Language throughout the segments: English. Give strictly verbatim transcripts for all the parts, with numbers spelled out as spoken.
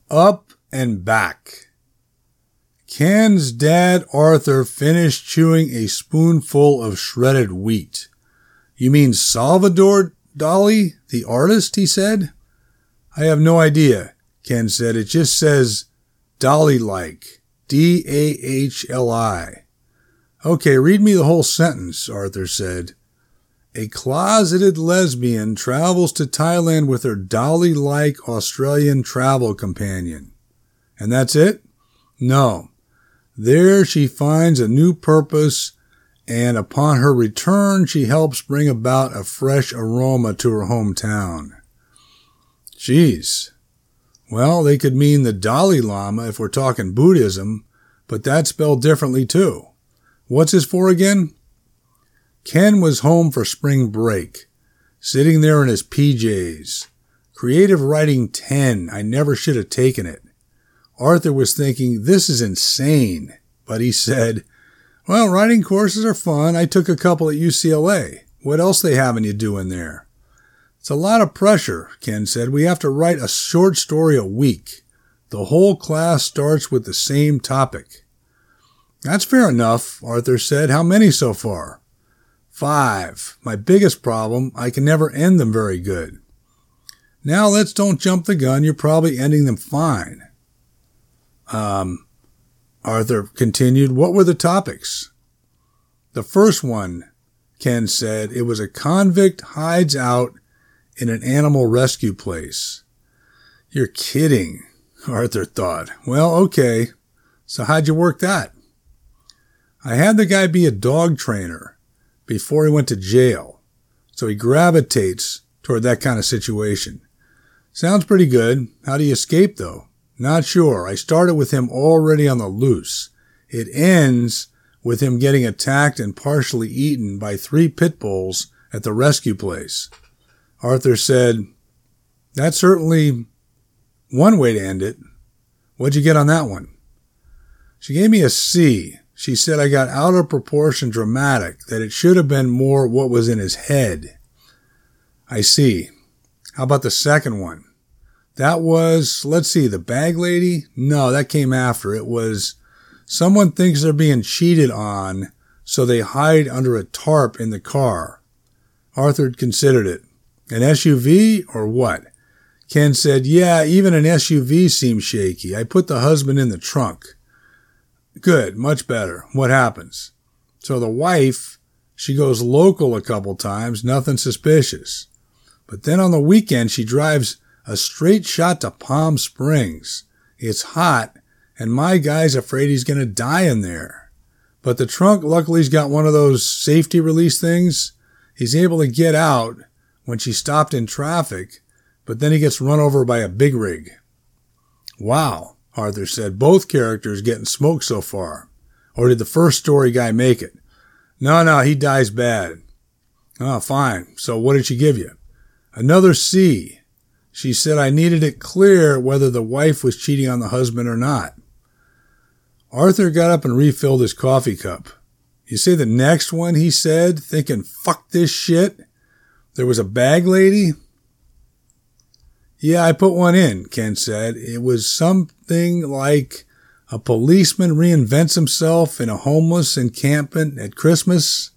Up and back. Ken's dad, Arthur, finished chewing a spoonful of shredded wheat. You mean Salvador Dali, the artist, he said. I have no idea, Ken said. It just says Dali-like. D A H L I. Okay, read me the whole sentence, Arthur said. A closeted lesbian travels to Thailand with her Dali-like Australian travel companion. And that's it? No. There she finds a new purpose, and upon her return she helps bring about a fresh aroma to her hometown. Jeez. Well, they could mean the Dalai Lama if we're talking Buddhism, but that's spelled differently too. What's this for again? Ken was home for spring break, sitting there in his P Js. Creative writing ten. I never should have taken it. Arthur was thinking, this is insane, but he said, well, writing courses are fun. I took a couple at U C L A. What else they having you doing there? It's a lot of pressure, Ken said. We have to write a short story a week. The whole class starts with the same topic. That's fair enough, Arthur said. How many so far? Five. My biggest problem, I can never end them very good. Now let's don't jump the gun. You're probably ending them fine. Um, Arthur continued, what were the topics? The first one, Ken said, it was a convict hides out in an animal rescue place. You're kidding, Arthur thought. Well, okay. So how'd you work that? I had the guy be a dog trainer before he went to jail, so he gravitates toward that kind of situation. Sounds pretty good. How do you escape, though? Not sure. I started with him already on the loose. It ends with him getting attacked and partially eaten by three pit bulls at the rescue place. Arthur said, that's certainly one way to end it. What'd you get on that one? She gave me a C. She said I got out of proportion dramatic, that it should have been more what was in his head. I see. How about the second one? That was, let's see, the bag lady? No, that came after. It was someone thinks they're being cheated on, so they hide under a tarp in the car. Arthur considered it. An S U V or what? Ken said, yeah, even an S U V seems shaky. I put the husband in the trunk. Good, much better. What happens? So the wife, she goes local a couple times, nothing suspicious. But then on the weekend, she drives a straight shot to Palm Springs. It's hot, and my guy's afraid he's going to die in there. But the trunk, luckily, he's got one of those safety release things. He's able to get out when she stopped in traffic, but then he gets run over by a big rig. Wow, Arthur said. Both characters getting smoked so far. Or did the first story guy make it? No, no, he dies bad. Oh, fine. So what did she give you? Another C. She said I needed it clear whether the wife was cheating on the husband or not. Arthur got up and refilled his coffee cup. You say the next one, he said, thinking, fuck this shit. There was a bag lady? Yeah, I put one in, Ken said. It was something like a policeman reinvents himself in a homeless encampment at Christmas.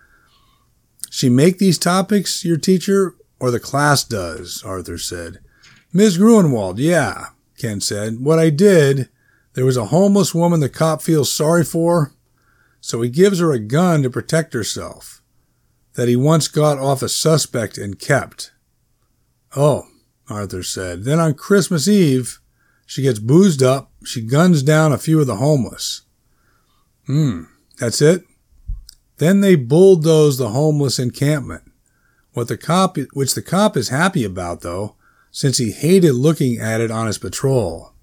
She make these topics, your teacher, or the class does, Arthur said. Miz Gruenwald, yeah, Ken said. What I did, there was a homeless woman the cop feels sorry for, so he gives her a gun to protect herself that he once got off a suspect and kept. Oh, Arthur said. Then on Christmas Eve, she gets boozed up. She guns down a few of the homeless. Hmm, that's it? Then they bulldoze the homeless encampment. What the cop, which the cop is happy about, though, since he hated looking at it on his patrol.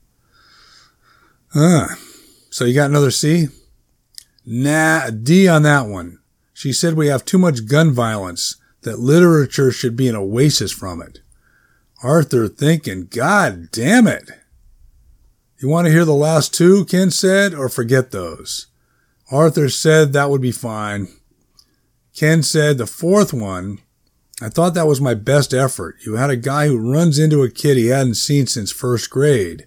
Ah, so you got another C? Nah, a D on that one. She said we have too much gun violence, that literature should be an oasis from it. Arthur thinking, God damn it. You want to hear the last two, Ken said, or forget those? Arthur said that would be fine. Ken said the fourth one, I thought that was my best effort. You had a guy who runs into a kid he hadn't seen since first grade.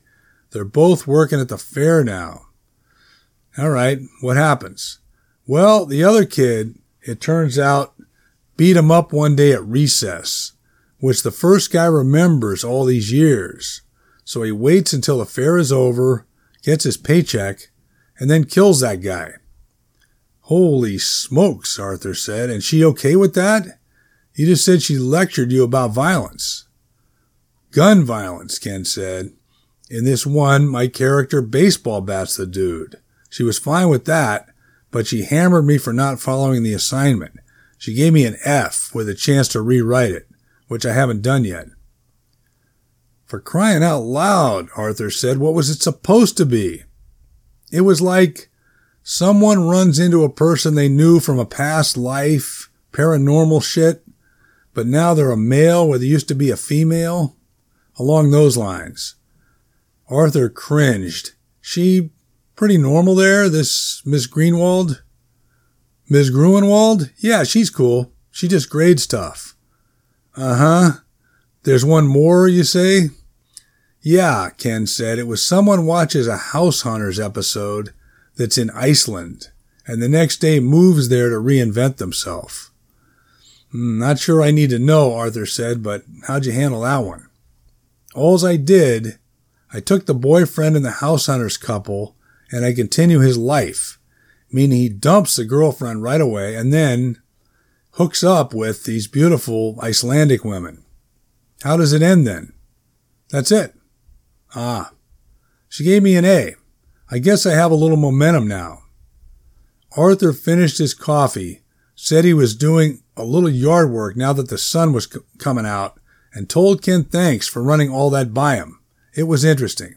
They're both working at the fair now. All right, what happens? Well, the other kid, it turns out, beat him up one day at recess, which the first guy remembers all these years. So he waits until the fair is over, gets his paycheck, and then kills that guy. Holy smokes, Arthur said. And she okay with that? You just said she lectured you about violence. Gun violence, Ken said. In this one, my character baseball bats the dude. She was fine with that, but she hammered me for not following the assignment. She gave me an F with a chance to rewrite it, which I haven't done yet. For crying out loud, Arthur said, what was it supposed to be? It was like someone runs into a person they knew from a past life, paranormal shit, but now they're a male where they used to be a female. Along those lines. Arthur cringed. She pretty normal there, this Miss Greenwald? Miss Gruenwald? Yeah, she's cool. She just grades stuff. Uh-huh. There's one more, you say? Yeah, Ken said. It was someone watches a House Hunters episode that's in Iceland, and the next day moves there to reinvent themselves. Mm, not sure I need to know, Arthur said, but how'd you handle that one? Alls I did, I took the boyfriend and the House Hunters couple, and I continue his life, meaning he dumps the girlfriend right away and then hooks up with these beautiful Icelandic women. How does it end then? That's it. Ah. She gave me an A. I guess I have a little momentum now. Arthur finished his coffee, said he was doing a little yard work now that the sun was c- coming out, and told Ken thanks for running all that by him. It was interesting.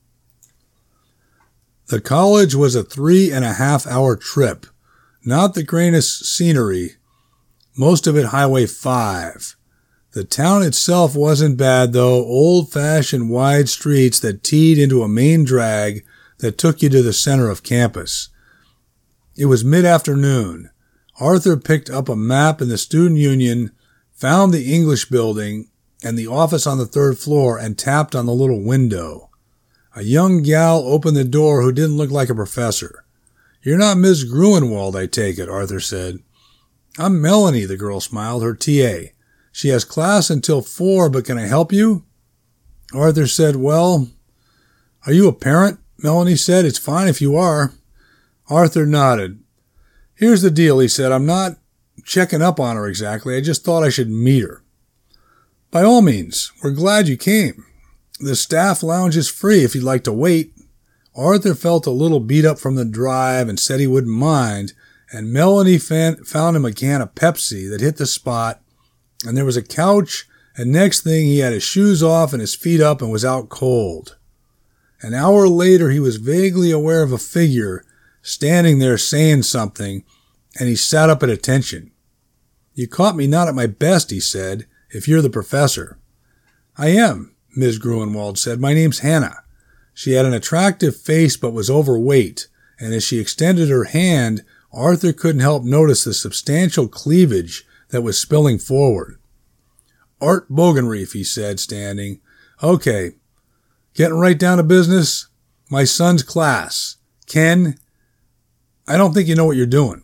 The college was a three and a half hour trip. Not the greatest scenery. Most of it Highway five. The town itself wasn't bad though. Old-fashioned wide streets that teed into a main drag that took you to the center of campus. It was mid-afternoon. Arthur picked up a map in the student union, found the English building, and the office on the third floor and tapped on the little window. A young gal opened the door who didn't look like a professor. You're not Miss Gruenwald, I take it, Arthur said. I'm Melanie, the girl smiled, her T A. She has class until four, but can I help you? Arthur said, well, are you a parent? Melanie said, it's fine if you are. Arthur nodded. Here's the deal, he said. I'm not checking up on her exactly. I just thought I should meet her. By all means, we're glad you came. The staff lounge is free if you'd like to wait. Arthur felt a little beat up from the drive and said he wouldn't mind, and Melanie fan- found him a can of Pepsi that hit the spot, and there was a couch, and next thing he had his shoes off and his feet up and was out cold. An hour later he was vaguely aware of a figure standing there saying something, and he sat up at attention. You caught me not at my best, he said, if you're the professor. I am, Miss Gruenwald said. My name's Hannah. She had an attractive face but was overweight, and as she extended her hand, Arthur couldn't help notice the substantial cleavage that was spilling forward. Art Bogenreef, he said, standing. Okay, getting right down to business. My son's class. Ken, I don't think you know what you're doing.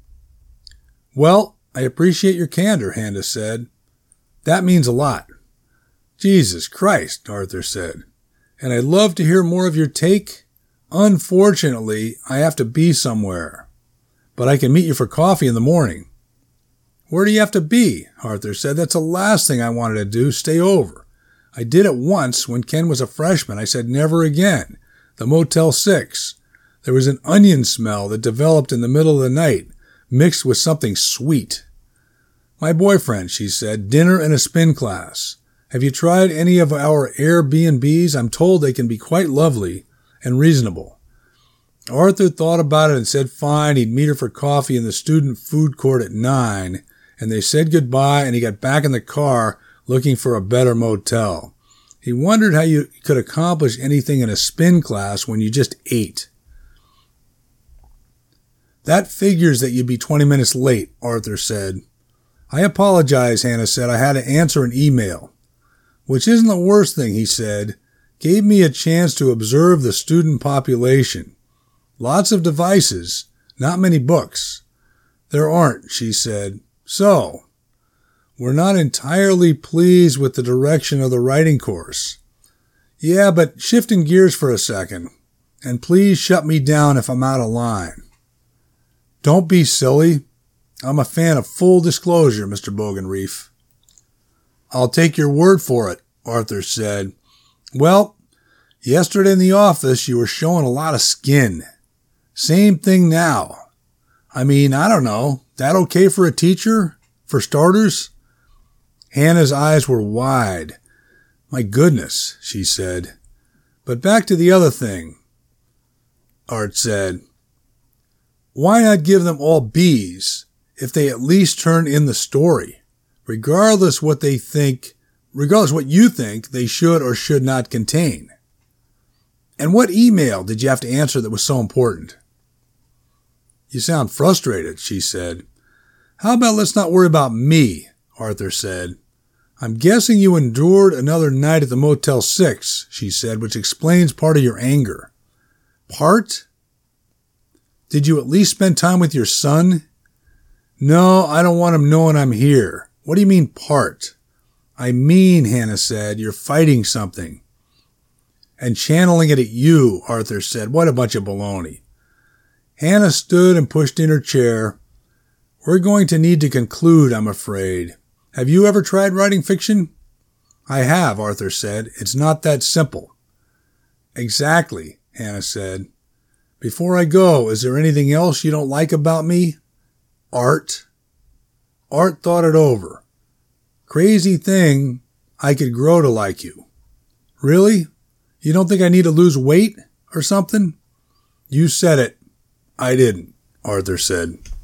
Well, I appreciate your candor, Hannah said. That means a lot. Jesus Christ, Arthur said. And I'd love to hear more of your take. Unfortunately, I have to be somewhere. But I can meet you for coffee in the morning. Where do you have to be? Arthur said. That's the last thing I wanted to do, stay over. I did it once when Ken was a freshman. I said never again. The Motel six. There was an onion smell that developed in the middle of the night, mixed with something sweet. My boyfriend, she said, dinner and a spin class. Have you tried any of our Airbnbs? I'm told they can be quite lovely and reasonable. Arthur thought about it and said fine, he'd meet her for coffee in the student food court at nine, and they said goodbye, and he got back in the car looking for a better motel. He wondered how you could accomplish anything in a spin class when you just ate. That figures that you'd be twenty minutes late, Arthur said. I apologize, Hannah said. I had to answer an email. Which isn't the worst thing, he said. gave me a chance to observe the student population. Lots of devices, not many books. There aren't, she said. So, we're not entirely pleased with the direction of the writing course. Yeah, but shifting gears for a second, and please shut me down if I'm out of line. Don't be silly. I'm a fan of full disclosure, Mister Bogenreef. I'll take your word for it, Arthur said. Well, yesterday in the office you were showing a lot of skin. Same thing now. I mean, I don't know. That okay for a teacher? For starters? Hannah's eyes were wide. My goodness, she said. But back to the other thing, Art said. Why not give them all B's if they at least turn in the story, regardless what they think, regardless what you think they should or should not contain? And what email did you have to answer that was so important? You sound frustrated, she said. How about let's not worry about me, Arthur said. I'm guessing you endured another night at the Motel six, she said, which explains part of your anger. Part? Did you at least spend time with your son? No, I don't want him knowing I'm here. What do you mean, part? I mean, Hannah said, you're fighting something. And channeling it at you, Arthur said. What a bunch of baloney. Hannah stood and pushed in her chair. We're going to need to conclude, I'm afraid. Have you ever tried writing fiction? I have, Arthur said. It's not that simple. Exactly, Hannah said. Before I go, is there anything else you don't like about me? Art. Art thought it over. Crazy thing, I could grow to like you. Really? You don't think I need to lose weight or something? You said it. I didn't, Arthur said.